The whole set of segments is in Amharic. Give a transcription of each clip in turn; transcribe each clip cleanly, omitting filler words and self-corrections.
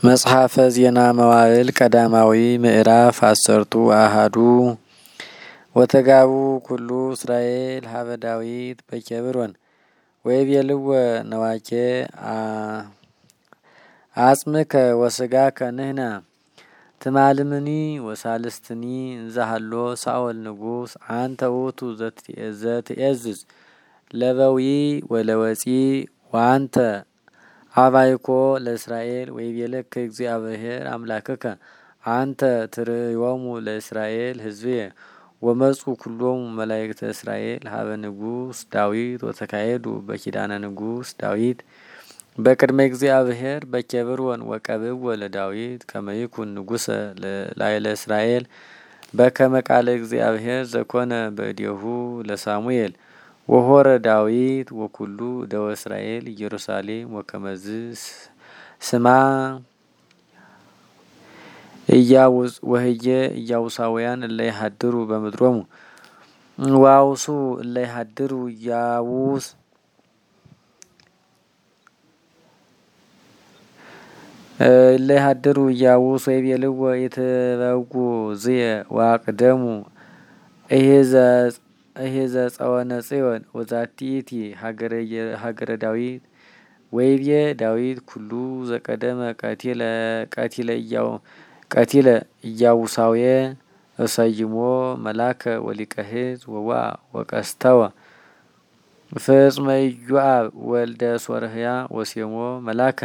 መጽሐፈ ዜና መዋዕል ቀዳማዊ ምዕራፍ 10 ወተጋቡ ኩሉ እስራኤል ሀበ ዳዊት በኬብሮን ወይቤልዎ ነዋኬ አጽምከ ወስጋከ ንሕነ ትማልምኒ ወሳልስትኒ እንዘሃሎ ሳኦል ንጉስ አንተ ውእቱ ዘትዔዝዝ ለበዊ ወለወፂ ወአንተ አባይኮ ለእስራኤል ወይቤለከ እግዚአብሔር አምላክከ አንተ ትርእዮሙ ለእስራኤል ሕዝብየ ወመጹ ኩሎሙ መላእክተ እስራኤል ሀበ ንጉስ ዳዊት ወተካሄዱ በኪዳነ ንጉስ ዳዊት በቅድመ እግዚአብሔር በኬብሮን ወቀብዎ ለዳዊት ከመ ይኩን ንጉሰ ላዕለ እስራኤል በከመ ቃለ እግዚአብሔር ዘኮነ በእዴሁ ለሳሙኤል ወሆረ ዳዊት ወኩሉ ደወ እስራኤል ኢየሩሳሌም ወከመዝ ስማ ኢያውስ ወህየ ኢያውሳውያን እለ ይሃድሩ በምድሮሙ ዋውሱ እለ ይሃድሩ ኢያውስ እለ ይሃድሩ ኢያውስ ወይቤልዎ ይትበጉ ዝየ ዋቅደሙ እሄዘ ጸወነ ጽዮን ወዛቲቲ ሀገረ ዳዊት ወይቤ ዳዊት ኩሉ ዘቀደመ ቀቲለ ኢያቡሳውየ እሰይሞ መላከ ወሊቀ ሕዝብ ወዋ ወቀስተወ ፍጽመ ኢዮአብ ወልደ ሶርህያ ወሴሞ መላከ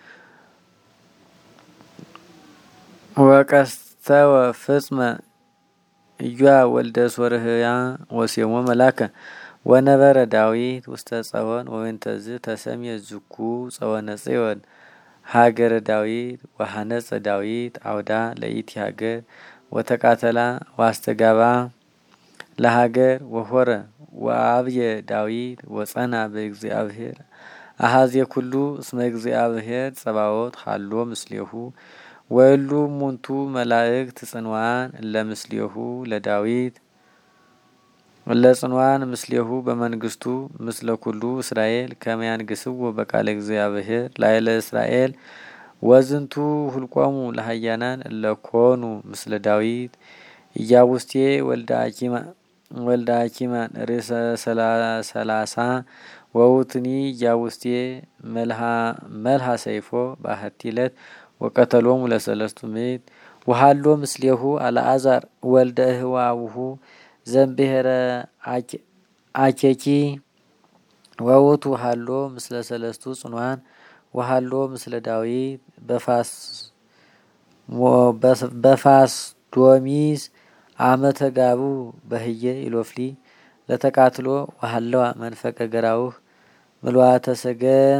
ወቀስተወ ፍጽመ ኢዮአብ ወልደ ሶርህያ ወሴሞ መላከ ወነበረ ዳዊት ውስተ ጸወን ወእንተዝ ተሰምየ ዝኩ ጸወነ ጽዮን ሀገረ ዳዊት ወሐነጸ ዳዊት አውዳ ለኢቲ ሀገር ወተቃተላ ዋስተጋባ ለሀገር ወሆረ ወአብየ ዳዊት ወጸና በእግዚአብሔር አሃዜ ኩሉ እስመ እግዚአብሔር ጸባኦት ሀሎ ምስሌሁ ወእሉ ሙንቱ መላእክት ጽንዋን ለምስሌሁ ለዳዊት ለጽንዋን ምስሌሁ በመንግስቱ ምስለ ኩሉ እስራኤል ከመ ያንግሥዎ በቃለ እግዚአብሔር ላዕለ እስራኤል ወዝንቱ ሁልቆሙ ለሃያናን እለኮኑ ምስለ ዳዊት ኢያቡስቴ ወልደ አኪማን ርእሰ ሰላሳ ወውትኒ ኢያቡስቴ መልሃ ሰይፎ በአሐቲ ዕለት ወቀተሎሙ ለሰለስቱ ምዕት ወሃሎ ምስሌሁ አልዓዛር ወልደ እህዋውሁ ዘምብሔረ አኬኪ ወውቱ ሃሎ ምስለ ሰለስቱ ጽኑዓን ወሃሎ ምስለ ዳዊት በፋስ ዶሚስ አመተ ጋቡ በህየ ኢሎፍሊ ለተቃትሎ ወሃለዋ መንፈቀ ገራውህ ምልዋተ ሰገም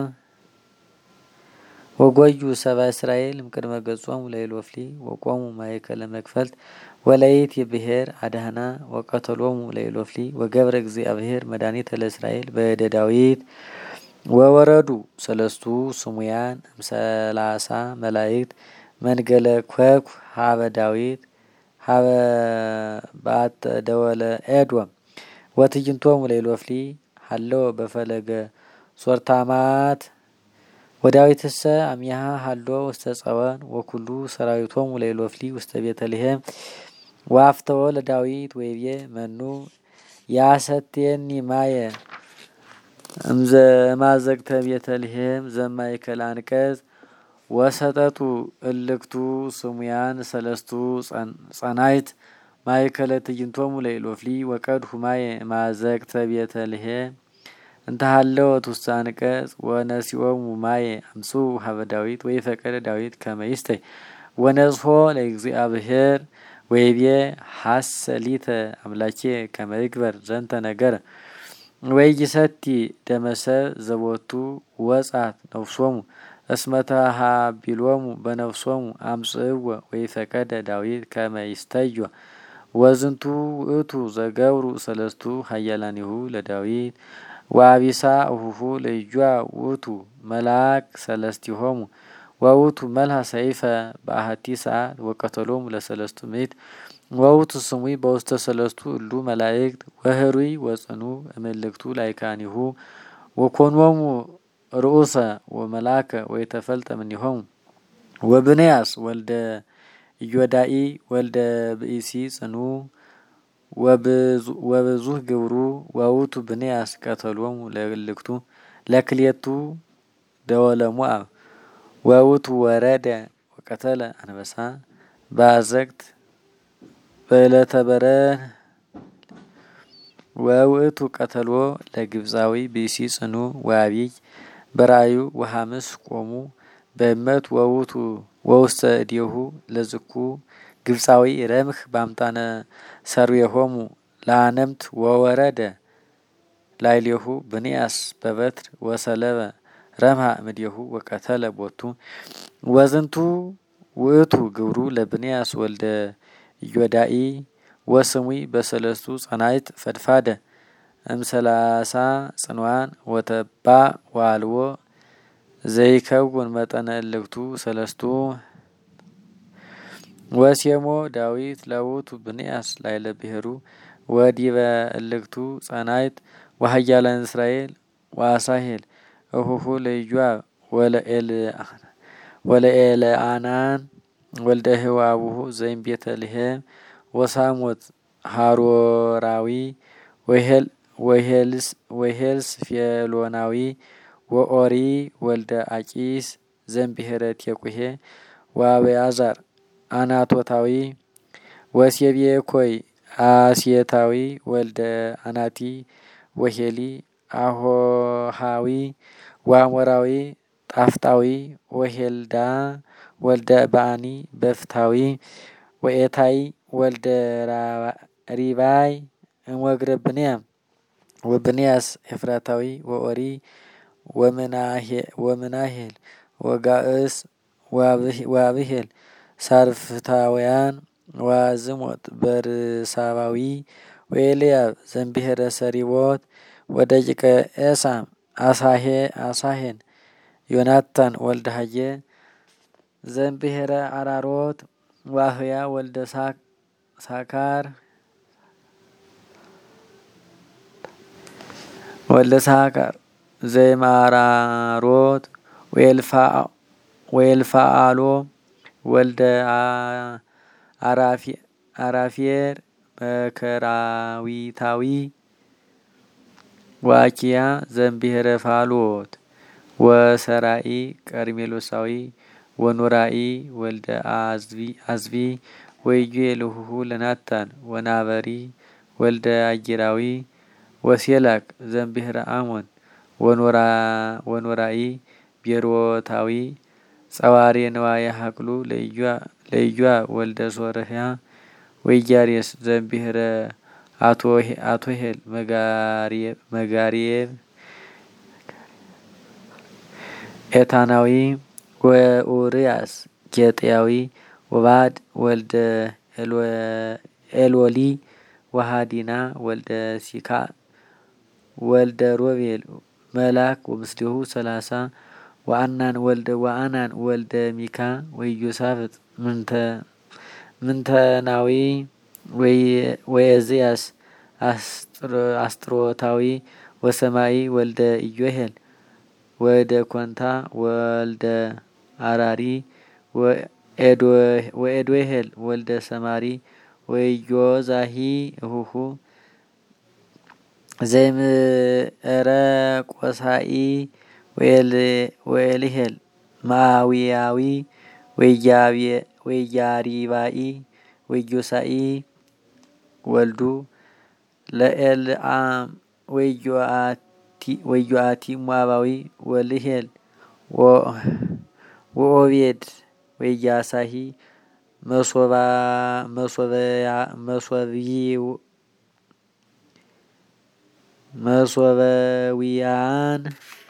ወጎዩ ሰባ እስራኤል እምቅድመ ገጾሙ ለኢሎፍሊ ወቆሙ ማእከለ መክፈልት ወለይት የብሔር አዳህና ወቀተሎሙ ለኢሎፍሊ ወገብረ እግዚአብሔር መድኃኒተ ለእስራኤል በእደ ዳዊት ወወረዱ ሰለስቱ ስሙያን እምሰላሳ መላእክት መንገለ ኮኩ ሀበ ዳዊት ሀበ በአተ ደወለ ኤዶም ወትዕይንቶሙ ለኢሎፍሊ ሀለወ በፈለገ ሶርታማት ወዳዊትሰ አሚሃ ሀሎ ውስተ ጸወን ወኩሉ ሰራዊቶሙ ለኢሎፍሊ ውስተ ቤተልሔም ዋፍተወ ለዳዊት ወይቤ መኑ ያሰትየኒ ማየ እምዘማዘግተ ቤተልሔም ዘማእከለ አንቀጽ ወሰጠጡ እልክቱ ስሙያን ሰለስቱ ጸናይት ማእከለ ትዕይንቶሙ ለኢሎፍሊ ወቀድሁ ማየ ማዘግተ ቤተልሔም እንተሃለወት ውስተ አንቀጽ ወነሲኦሙ ማየ አምጹ ሀበ ዳዊት ወይፈቀደ ዳዊት ከመ ይስተይ ወነጽሖ ለእግዚአብሔር ወይቤ ሐሰሊተ አምላኬ ከመ ይግበር ዘንተ ነገረ ወይሰቲ ደመሰብ ዘቦቱ ወጻት ነፍሶሙ እስመ ተሃቢሎሙ በነፍሶሙ አምጽእዎ ወይፈቀደ ዳዊት ከመ ይስተዮ ወዝንቱ ውእቱ ዘገብሩ ሰለስቱ ኃያላኒሁ ለዳዊት ወአቢሳ እሁሁ ለኢዮአብ ውእቱ መልአክ ሰለስቲሆሙ ወውቱ መልሃ ሰይፈ በአሐቲ ሰዓት ወቀተሎሙ ለሰለስቱ ምዕት ወውቱ ስሙይ በውስተ ሰለስቱ እሉ መላእክት ወህሩይ ወጽኑ እምልክቱ ላይካኒሁ ወኮኖሙ ርኡሰ ወመላከ ወይተፈልጠ እምኔሆሙ ወብንያስ ወልደ ኢዮዳኢ ወልደ ብኢሲ ጽኑ ወብዙህ ግብሩ ወውቱ ብንያስ ቀተሎሙ ለእልክቱ ለክልኤቱ ደወለ ሞዓብ ወውቱ ወረደ ወቀተለ አንበሳ በአዘቅት በዕለተ በረህ ወውእቱ ቀተሎ ለግብፃዊ ብእሲ ጽኑ ወአቢይ በራእዩ ወሐምስ ቆሙ በእመት ወውቱ ወውስተ እዴሁ ለዝኩ ግብፃዊ ረምህ ባምጣነ ሰርዌሆሙ ለአነምት ወወረደ ላይሌሁ ብንያስ በበትር ወሰለበ ረምሃ እምዴሁ ወቀተለ ቦቱ ወዝንቱ ውእቱ ግብሩ ለብንያስ ወልደ ኢዮዳኢ ወስሙይ በሰለስቱ ጸናይት ፈድፋደ እምሰላሳ ጽንዋን ወተባ ዋልዎ ዘይከውን መጠነ እልክቱ ሰለስቱ ወሴሞ ዳዊት ለውቱ ብንያስ ላይለ ብሔሩ ወዲበ እልክቱ ጸናይት ወሃያላን እስራኤል ወአሳሄል እሁሁ ለኢዮአብ ወለኤልአናን ወልደ ህዋቡሁ ዘይም ቤተልሔም ወሳሞት ሃሮራዊ ወሄልስ ፌሎናዊ ወኦሪ ወልደ አቂስ ዘምብሔረ ቴቁሄ ወአብያዛር አናቶታዊ ወሴቤኮይ አስየታዊ ወልደ አናቲ ወሄሊ አሆሃዊ ወአሞራዊ ጣፍጣዊ ወሄልዳ ወልደ ባኒ በፍታዊ ወኤታይ ወልደ ሪባይ እምወግረ ብንያም ወብንያስ ኤፍራታዊ ወኦሪ ወምናሄል ወጋእስ ወአብሄል ሳርፍታውያን ወአዝሞት በርሳባዊ ወኤልያብ ዘምብሔረ ሰሪቦት ወደቂቀ ኤሳም አሳሄን ዮናታን ወልደ ሀየ ዘምብሔረ አራሮት ዋህያ ወልደ ሳካር ዘይማራሮት ወኤልፋአሎ ወልደ አራፊየር መከራዊታዊ ዋኪያ ዘምብሔረ ፋሎት ወሰራኢ ቀርሜሎሳዊ ወኖራኢ ወልደ አዝቢ ወኢዩኤል እሁሁ ለናታን ወናበሪ ወልደ አጌራዊ ወሴላክ ዘምብሔረ አሞን ወኖራኢ ቤሮታዊ ጸዋሬ ነዋየ ሀቅሉ ለኢዮአብ ወልደ ሶርያ ወኢያሬስ ዘምብሔረ አቶሄል መጋሪየብ ኤታናዊ ወኡርያስ ጌጥያዊ ወባድ ወልደ ኤሎሊ ወሃዲና ወልደ ሲካ ወልደ ሮቤል መላክ ወምስሌሁ 30 ወአናን ወልደ ሚካ ወኢዮሳፍጥ ምንተናዊ ወየዝያስ አስጥሮታዊ ወሰማይ ወልደ ኢዮሄል ወደ ኮንታ ወልደ አራሪ ወኤዶሄል ወልደ ሰማሪ ወኢዮዛሂ እሁሁ ዘይምዕረ ቆሳኢ ወኤልሄል ማዊያዊ ወኢያሪባኢ ወኢዮሳኢ ወልዱ ለኤልአም ወኢዮአቲ ሞዓባዊ ወልሄል ወኦቤድ ወኢያሳሂ መሶበዊያን